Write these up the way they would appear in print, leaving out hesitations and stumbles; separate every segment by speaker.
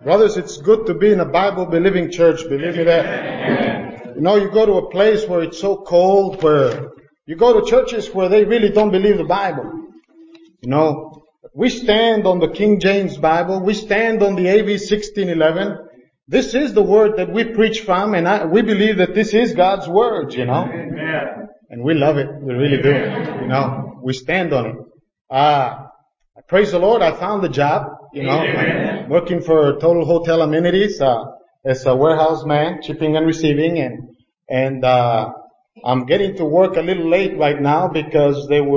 Speaker 1: Brothers, it's good to be in a Bible-believing church. Believe me that. You know, you go to a place where it's so cold, where you go to churches where they really don't believe the Bible. You know, we stand on the King James Bible. We stand on the AV 1611. This is the word that we preach from, and we believe that this is God's word, you know. Amen. And we love it. We really do. You know, we stand on it. I praise the Lord. I found a job, you know. I'm working for Total Hotel Amenities, as a warehouse man, shipping and receiving, and I'm getting to work a little late right now because they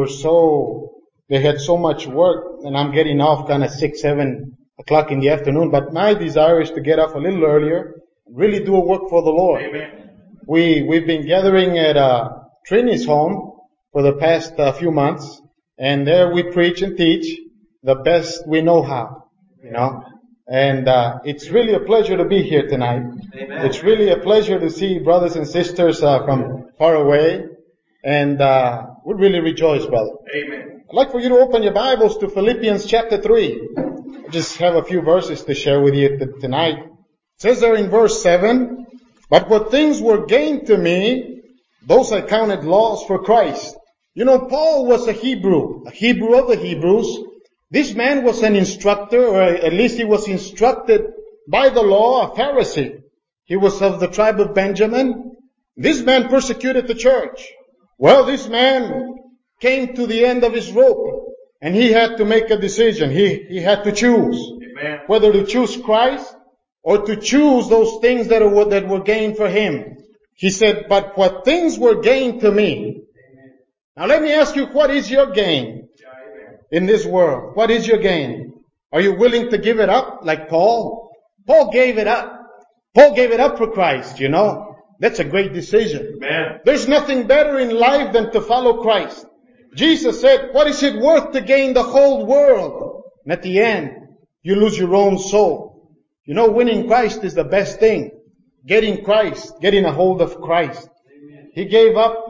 Speaker 1: had so much work, and I'm getting off kind of 6, 7 o'clock in the afternoon. But my desire is to get off a little earlier, really do a work for the Lord. Amen. We've been gathering at Trini's home for the past few months, and there we preach and teach the best we know how, you know. And it's really a pleasure to be here tonight. Amen. It's really a pleasure to see brothers and sisters from far away, and we really rejoice, brother. Amen. I'd like for you to open your Bibles to Philippians chapter 3. I just have a few verses to share with you tonight. It says there in verse 7, "But what things were gained to me, those I counted loss for Christ." You know, Paul was a Hebrew of the Hebrews. This man was an instructor, or at least he was instructed by the law, a Pharisee. He was of the tribe of Benjamin. This man persecuted the church. Well, this man came to the end of his rope, and he had to make a decision. He had to choose. Amen. Whether to choose Christ or to choose those things that were gained for him. He said, "But what things were gained to me." Amen. Now let me ask you, what is your gain in this world? What is your gain? Are you willing to give it up like Paul? Paul gave it up. Paul gave it up for Christ, you know. That's a great decision. Man. There's nothing better in life than to follow Christ. Jesus said, what is it worth to gain the whole world? And at the end, you lose your own soul. You know, winning Christ is the best thing. Getting Christ, getting a hold of Christ. Amen. He gave up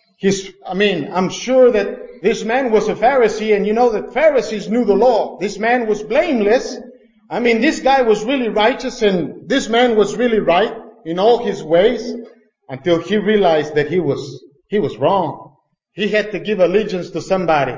Speaker 1: I'm sure that this man was a Pharisee, and you know that Pharisees knew the law. This man was blameless. This guy was really righteous, and this man was really right in all his ways, until he realized that he was wrong. He had to give allegiance to somebody.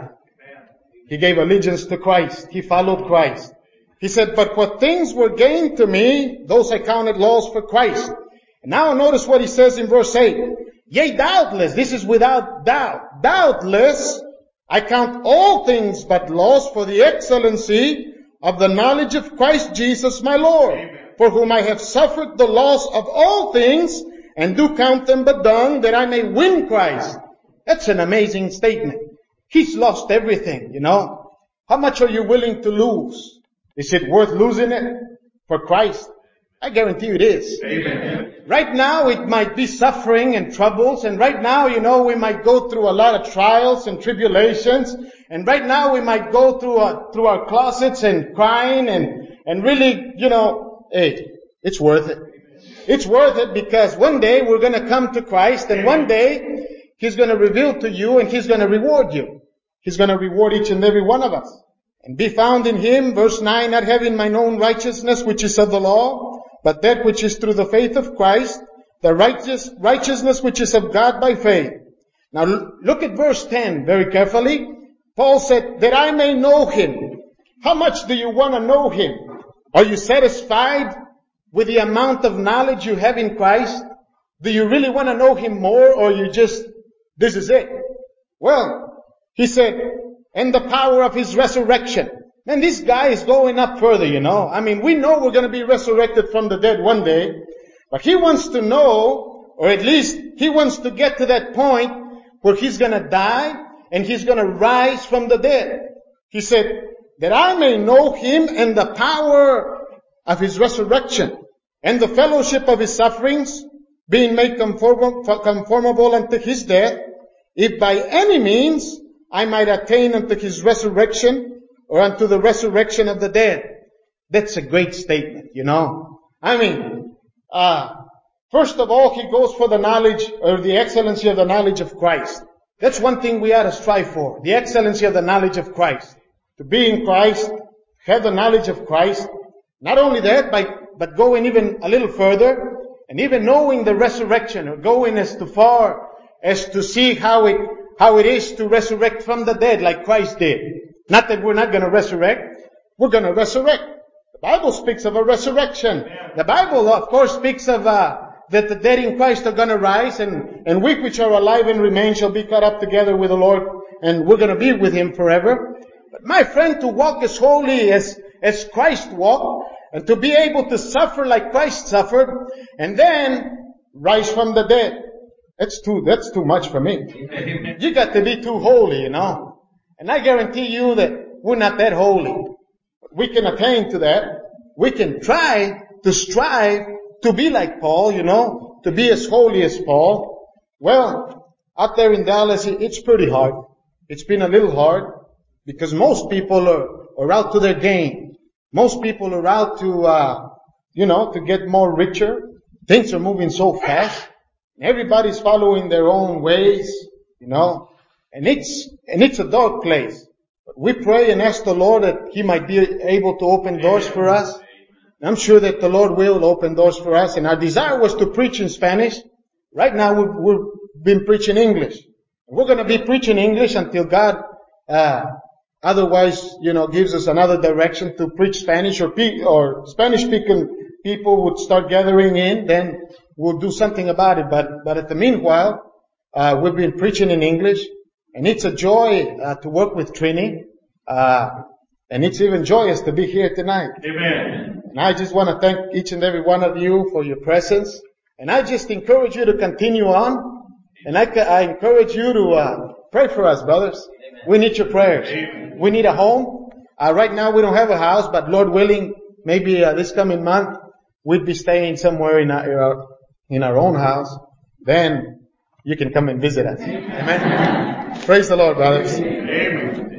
Speaker 1: He gave allegiance to Christ. He followed Christ. He said, "But what things were gained to me, those I counted loss for Christ." Now notice what he says in verse 8. "Yea, doubtless," this is without doubt, "doubtless I count all things but loss for the excellency of the knowledge of Christ Jesus my Lord, for whom I have suffered the loss of all things, and do count them but dung, that I may win Christ." That's an amazing statement. He's lost everything, you know. How much are you willing to lose? Is it worth losing it for Christ? I guarantee you it is. Amen. Right now it might be suffering and troubles, and right now, you know, we might go through a lot of trials and tribulations, and right now we might go through our closets and crying and really, you know, hey, it's worth it. It's worth it, because one day we're going to come to Christ, and one day He's going to reveal to you, and He's going to reward you. He's going to reward each and every one of us. "And be found in Him," verse 9, "not having mine own righteousness, which is of the law, but that which is through the faith of Christ, the righteousness which is of God by faith." Now look at verse 10 very carefully. Paul said, "that I may know Him." How much do you want to know Him? Are you satisfied with the amount of knowledge you have in Christ? Do you really want to know Him more, or you just, this is it? Well, he said, "and the power of His resurrection." Man, this guy is going up further, you know. We know we're going to be resurrected from the dead one day, but he wants to know, or at least he wants to get to that point where he's going to die and he's going to rise from the dead. He said, "that I may know Him and the power of His resurrection, and the fellowship of His sufferings, being made conformable unto His death, if by any means I might attain unto His resurrection, or unto the resurrection of the dead." That's a great statement, you know. First of all, he goes for the knowledge, or the excellency of the knowledge of Christ. That's one thing we ought to strive for. The excellency of the knowledge of Christ. To be in Christ, have the knowledge of Christ. Not only that, but going even a little further, and even knowing the resurrection, or going as far as to see how it is to resurrect from the dead like Christ did. Not that we're not going to resurrect. We're going to resurrect. The Bible speaks of a resurrection. The Bible, of course, speaks of that the dead in Christ are going to rise, and we which are alive and remain shall be caught up together with the Lord, and we're going to be with Him forever. But my friend, to walk as holy as Christ walked, and to be able to suffer like Christ suffered, and then rise from the dead, that's too much for me. You got to be too holy, you know. And I guarantee you that we're not that holy. We can attain to that. We can try to strive to be like Paul, you know, to be as holy as Paul. Well, out there in Dallas, it's pretty hard. It's been a little hard because most people are out to their gain. Most people are out to get more richer. Things are moving so fast. Everybody's following their own ways, you know, and it's a dark place. But we pray and ask the Lord that He might be able to open doors for us. I'm sure that the Lord will open doors for us. And our desire was to preach in Spanish. Right now we've been preaching English. We're going to be preaching English until God, otherwise, gives us another direction to preach Spanish, or Spanish-speaking people would start gathering in. Then we'll do something about it. But at the meanwhile, we've been preaching in English, and it's a joy to work with Trini. And it's even joyous to be here tonight. Amen. And I just want to thank each and every one of you for your presence. And I just encourage you to continue on. And I encourage you to pray for us, brothers. Amen. We need your prayers. Amen. We need a home. Right now we don't have a house, but Lord willing, maybe this coming month we'd be staying somewhere in our own house. Then you can come and visit us. Amen. Praise the Lord, brothers. Amen.